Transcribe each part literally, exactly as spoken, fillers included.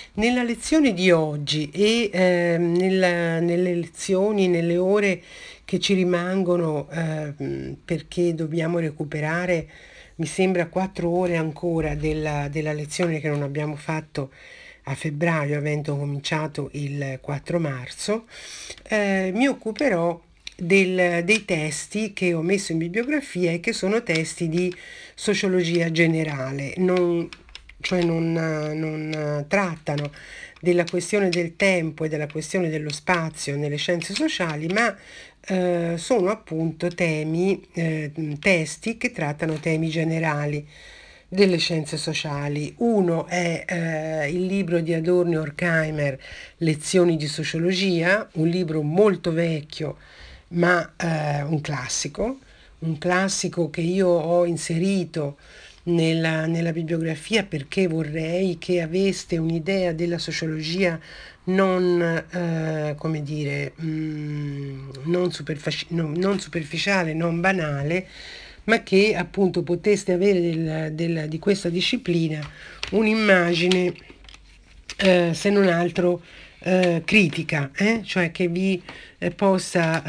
Nella lezione di oggi e eh, nella- nelle lezioni, nelle ore che ci rimangono, ehm, perché dobbiamo recuperare, mi sembra, quattro ore ancora della, della lezione che non abbiamo fatto a febbraio, avendo cominciato il quattro marzo, eh, mi occuperò del- dei testi che ho messo in bibliografia e che sono testi di sociologia generale, non, cioè non, eh, non eh, trattano della questione del tempo e della questione dello spazio nelle scienze sociali, ma eh, sono appunto temi, eh, testi che trattano temi generali delle scienze sociali. Uno è eh, il libro di Adorno e Horkheimer, Lezioni di sociologia, un libro molto vecchio, ma eh, un classico, un classico che io ho inserito nella, nella bibliografia perché vorrei che aveste un'idea della sociologia non, eh, come dire, mm, non, superfici- non- non superficiale, non banale, ma che appunto poteste avere del- del- di questa disciplina un'immagine, eh, se non altro, eh, critica, eh? Cioè che vi eh, possa,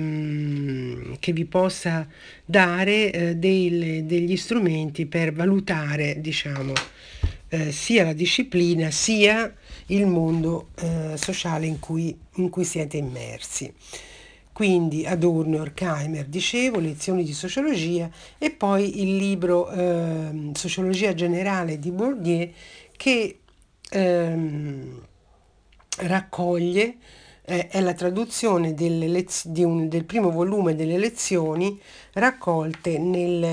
ehm, che vi possa dare eh, dei- degli strumenti per valutare, diciamo, eh, sia la disciplina sia il mondo eh, sociale in cui, in cui siete immersi. Quindi Adorno e Horkheimer, dicevo, lezioni di sociologia, e poi il libro ehm, Sociologia generale di Bourdieu, che ehm, raccoglie, eh, è la traduzione delle lez- di un- del primo volume delle lezioni raccolte nel,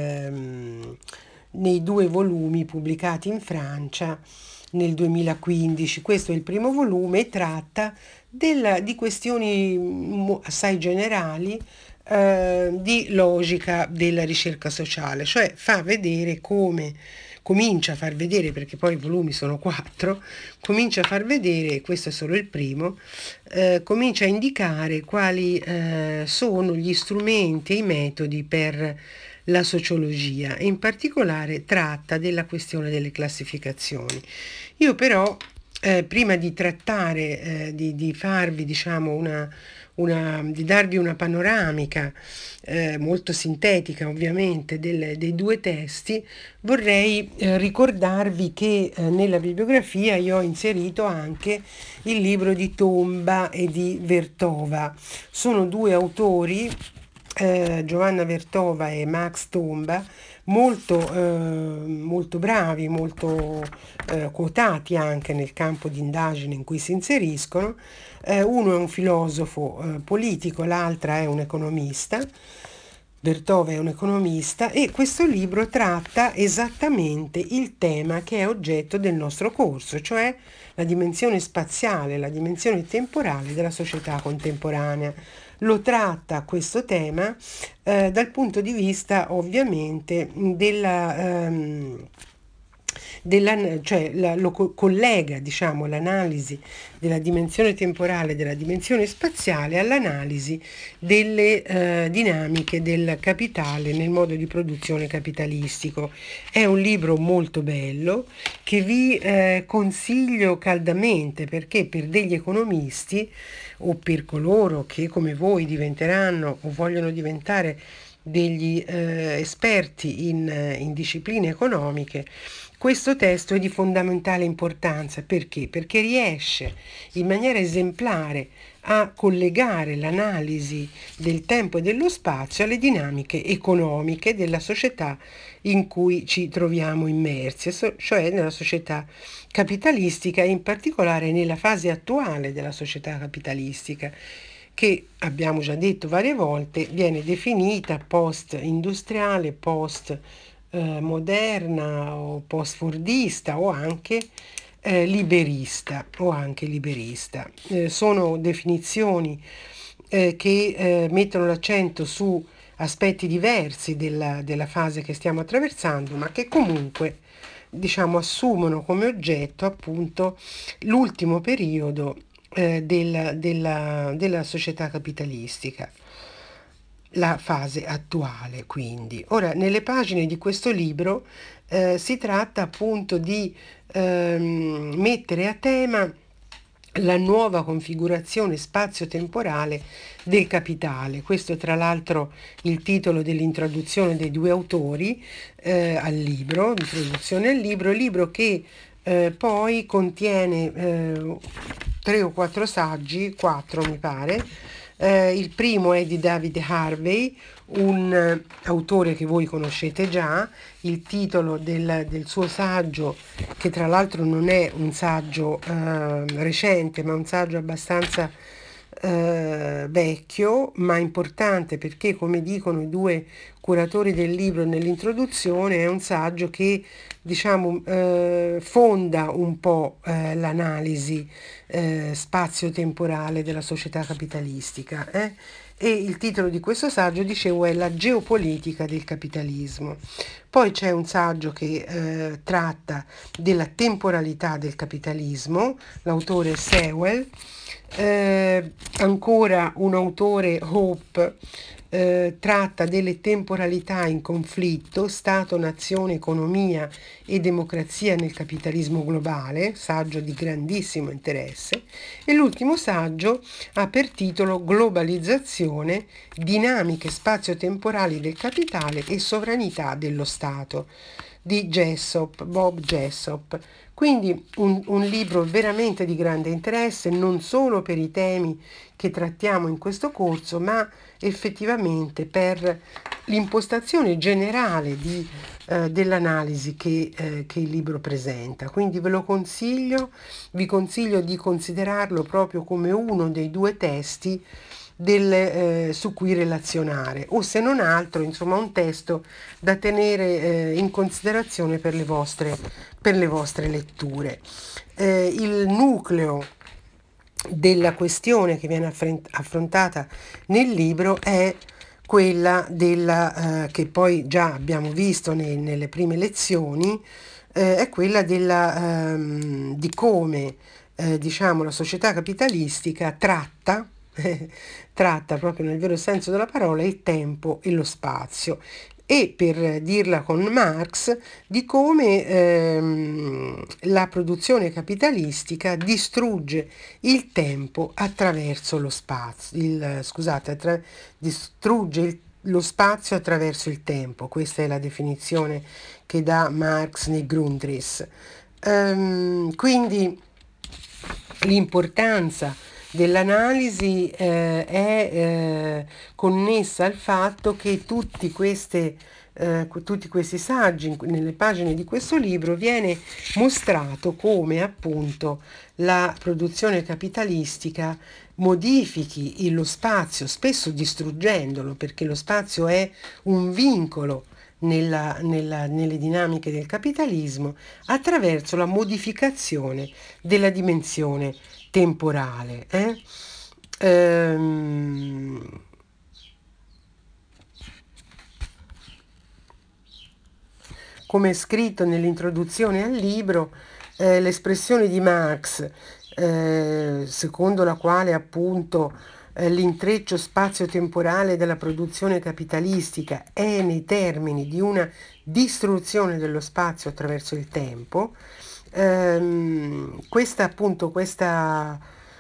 ehm, nei due volumi pubblicati in Francia nel duemilaquindici. Questo è il primo volume e tratta della- di questioni mo- assai generali, eh, di logica della ricerca sociale, cioè fa vedere come, comincia a far vedere, perché poi i volumi sono quattro, comincia a far vedere, questo è solo il primo, eh, comincia a indicare quali eh, sono gli strumenti e i metodi per la sociologia, e in particolare tratta della questione delle classificazioni. Io però, eh, prima di trattare, eh, di, di farvi, diciamo, una, una, di darvi una panoramica eh, molto sintetica, ovviamente, del- dei due testi, vorrei eh, ricordarvi che eh, nella bibliografia io ho inserito anche il libro di Tomba e di Vertova. Sono due autori, eh, Giovanna Vertova e Max Tomba, molto, eh, molto bravi, molto eh, quotati anche nel campo di indagine in cui si inseriscono. Eh, uno è un filosofo eh, politico, l'altra è un economista. Vertova è un economista, e questo libro tratta esattamente il tema che è oggetto del nostro corso, cioè la dimensione spaziale, la dimensione temporale della società contemporanea. Lo tratta questo tema eh, dal punto di vista, ovviamente, della, ehm, della, cioè la- lo co- collega, diciamo, l'analisi della dimensione temporale, della dimensione spaziale, all'analisi delle eh, dinamiche del capitale nel modo di produzione capitalistico. È un libro molto bello che vi eh, consiglio caldamente, perché per degli economisti o per coloro che come voi diventeranno o vogliono diventare degli eh, esperti in, eh, in discipline economiche, questo testo è di fondamentale importanza. Perché? Perché riesce in maniera esemplare a collegare l'analisi del tempo e dello spazio alle dinamiche economiche della società in cui ci troviamo immersi, so- cioè nella società capitalistica, e in particolare nella fase attuale della società capitalistica, che abbiamo già detto varie volte viene definita post-industriale, post eh, moderna o post-fordista, o anche eh, liberista o anche liberista. Eh, sono definizioni eh, che eh, mettono l'accento su aspetti diversi della, della fase che stiamo attraversando, ma che comunque, diciamo, assumono come oggetto appunto l'ultimo periodo eh, del- della, della società capitalistica, la fase attuale. Quindi ora, nelle pagine di questo libro eh, si tratta appunto di ehm, mettere a tema la nuova configurazione spazio-temporale del capitale. Questo è tra l'altro il titolo dell'introduzione dei due autori eh, al libro, introduzione al libro, libro che eh, poi contiene eh, tre o quattro saggi, quattro mi pare. Eh, il primo è di David Harvey, un eh, autore che voi conoscete già. Il titolo del, del suo saggio, che tra l'altro non è un saggio eh, recente, ma un saggio abbastanza eh, vecchio, ma importante perché, come dicono i due curatori del libro nell'introduzione, è un saggio che diciamo eh, fonda un po' eh, l'analisi eh, spazio-temporale della società capitalistica. Eh? E il titolo di questo saggio, dicevo, è La geopolitica del capitalismo. Poi c'è un saggio che eh, tratta della temporalità del capitalismo, l'autore è Sewell. Eh, ancora un autore, Hope, eh, tratta delle temporalità in conflitto, Stato, nazione, economia e democrazia nel capitalismo globale, saggio di grandissimo interesse. E l'ultimo saggio ha per titolo Globalizzazione, dinamiche spazio-temporali del capitale e sovranità dello Stato, di Jessop, Bob Jessop. Quindi un, un libro veramente di grande interesse, non solo per i temi che trattiamo in questo corso, ma effettivamente per l'impostazione generale di, eh, dell'analisi che, eh, che il libro presenta. Quindi ve lo consiglio, vi consiglio di considerarlo proprio come uno dei due testi del, eh, su cui relazionare, o se non altro, insomma, un testo da tenere eh, in considerazione per le vostre, per le vostre letture. Eh, il nucleo della questione che viene affrontata nel libro è quella della, eh, che poi già abbiamo visto nei, nelle prime lezioni, eh, è quella della, ehm, di come eh, diciamo, la società capitalistica tratta, tratta proprio nel vero senso della parola il tempo e lo spazio. E per dirla con Marx, di come ehm, la produzione capitalistica distrugge il tempo attraverso lo spazio, il, scusate, attra- distrugge il- lo spazio attraverso il tempo. Questa è la definizione che dà Marx nei Grundrisse. Ehm, quindi l'importanza dell'analisi eh, è eh, connessa al fatto che tutti, queste, eh, tutti questi saggi, nelle pagine di questo libro, viene mostrato come appunto la produzione capitalistica modifichi lo spazio, spesso distruggendolo, perché lo spazio è un vincolo nella, nella, nelle dinamiche del capitalismo, attraverso la modificazione della dimensione temporale. Eh? Ehm, come è scritto nell'introduzione al libro, eh, l'espressione di Marx, eh, secondo la quale appunto eh, l'intreccio spazio-temporale della produzione capitalistica è nei termini di una distruzione dello spazio attraverso il tempo, ehm, questa appunto questa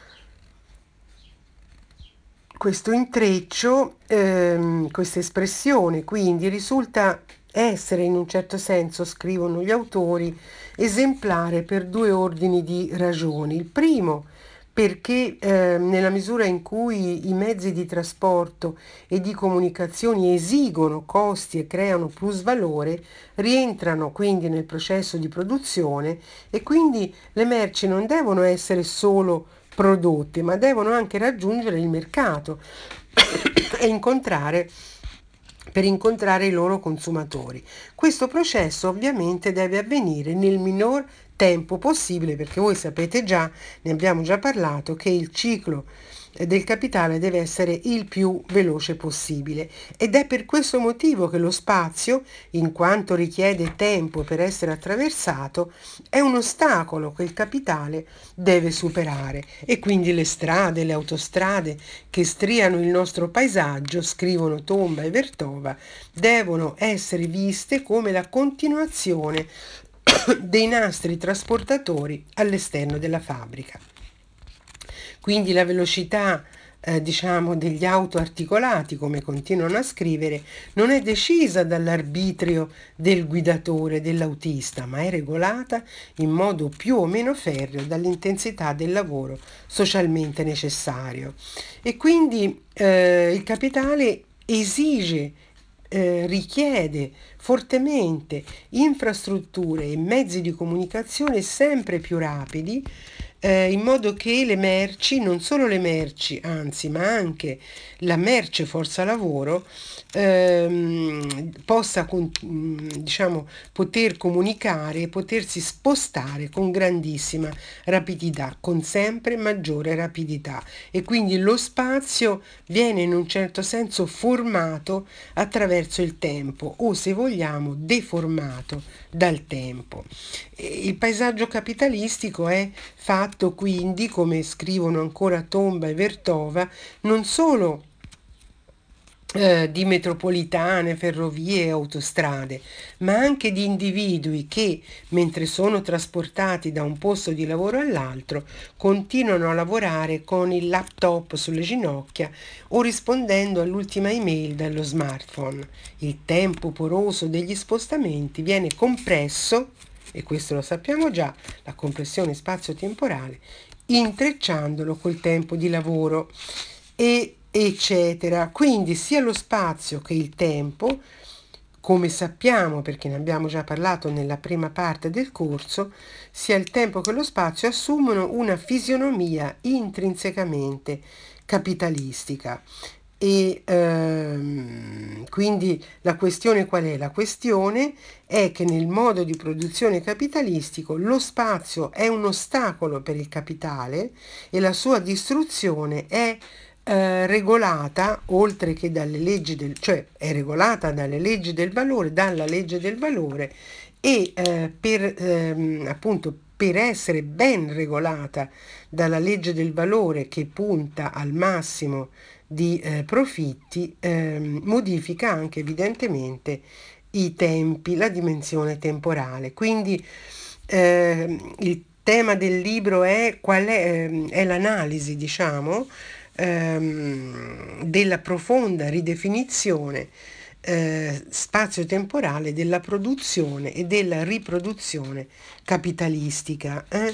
questo intreccio, ehm, questa espressione quindi risulta essere in un certo senso, scrivono gli autori, esemplare per due ordini di ragioni. Il primo perché eh, nella misura in cui i mezzi di trasporto e di comunicazione esigono costi e creano plusvalore, rientrano quindi nel processo di produzione e quindi le merci non devono essere solo prodotte, ma devono anche raggiungere il mercato e incontrare per incontrare i loro consumatori. Questo processo ovviamente deve avvenire nel minor tempo possibile perché voi sapete già, ne abbiamo già parlato, che il ciclo del capitale deve essere il più veloce possibile, ed è per questo motivo che lo spazio, in quanto richiede tempo per essere attraversato, è un ostacolo che il capitale deve superare, e quindi le strade, le autostrade che striano il nostro paesaggio, scrivono Tomba e Vertova, devono essere viste come la continuazione dei nastri trasportatori all'esterno della fabbrica. Quindi la velocità, eh, diciamo, degli autoarticolati, come continuano a scrivere, non è decisa dall'arbitrio del guidatore, dell'autista, ma è regolata in modo più o meno ferreo dall'intensità del lavoro socialmente necessario. E quindi eh, il capitale esige, eh, richiede fortemente infrastrutture e mezzi di comunicazione sempre più rapidi, eh, in modo che le merci, non solo le merci, anzi, ma anche la merce forza lavoro, ehm, possa con- mh, diciamo, poter comunicare e potersi spostare con grandissima rapidità, con sempre maggiore rapidità. E quindi lo spazio viene in un certo senso formato attraverso il tempo, o se vogliamo deformato dal tempo. Il paesaggio capitalistico è fatto quindi, come scrivono ancora Tomba e Vertova, non solo eh, di metropolitane, ferrovie e autostrade, ma anche di individui che, mentre sono trasportati da un posto di lavoro all'altro, continuano a lavorare con il laptop sulle ginocchia o rispondendo all'ultima email dallo smartphone. Il tempo poroso degli spostamenti viene compresso, e questo lo sappiamo già, la compressione spazio-temporale, intrecciandolo col tempo di lavoro, e eccetera. Quindi sia lo spazio che il tempo, come sappiamo perché ne abbiamo già parlato nella prima parte del corso, sia il tempo che lo spazio assumono una fisionomia intrinsecamente capitalistica. E ehm, quindi la questione qual è? La questione è che nel modo di produzione capitalistico lo spazio è un ostacolo per il capitale e la sua distruzione è eh, regolata, oltre che dalle leggi del, cioè è regolata dalle leggi del valore, dalla legge del valore, e eh, per ehm, appunto per essere ben regolata dalla legge del valore che punta al massimo di eh, profitti, ehm, modifica anche evidentemente i tempi, la dimensione temporale. Quindi ehm, il tema del libro è qual è, ehm, è l'analisi, diciamo, ehm, della profonda ridefinizione eh, spazio-temporale della produzione e della riproduzione capitalistica. eh.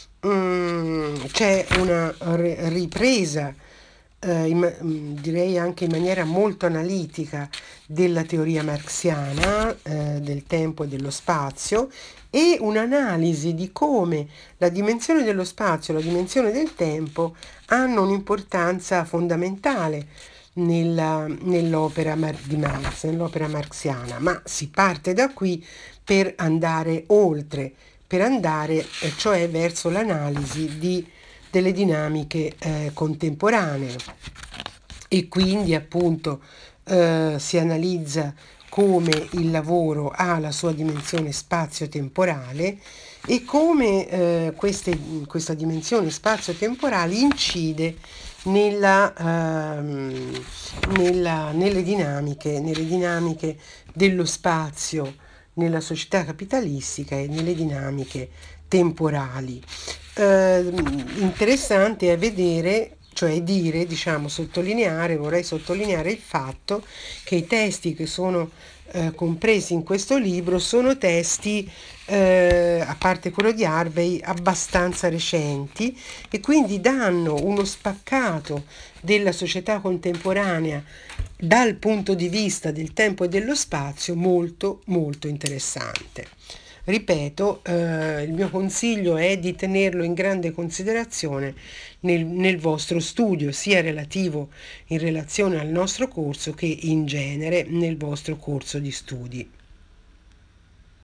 Mm, c'è una re- ripresa, eh, in- mm, direi anche in maniera molto analitica, della teoria marxiana eh, del tempo e dello spazio, e un'analisi di come la dimensione dello spazio e la dimensione del tempo hanno un'importanza fondamentale nella- nell'opera mar- di Marx, nell'opera marxiana, ma si parte da qui per andare oltre, per andare eh, cioè verso l'analisi di- delle dinamiche eh, contemporanee, e quindi appunto eh, si analizza come il lavoro ha la sua dimensione spazio-temporale e come eh, queste- questa dimensione spazio-temporale incide nella, ehm, nella- nelle dinamiche, nelle dinamiche dello spazio nella società capitalistica e nelle dinamiche temporali. Eh, interessante è vedere, cioè dire, diciamo, sottolineare, vorrei sottolineare il fatto che i testi che sono eh, compresi in questo libro sono testi, eh, a parte quello di Harvey, abbastanza recenti, e quindi danno uno spaccato della società contemporanea dal punto di vista del tempo e dello spazio molto molto interessante. Ripeto, eh, il mio consiglio è di tenerlo in grande considerazione nel, nel vostro studio, sia relativo in relazione al nostro corso che in genere nel vostro corso di studi.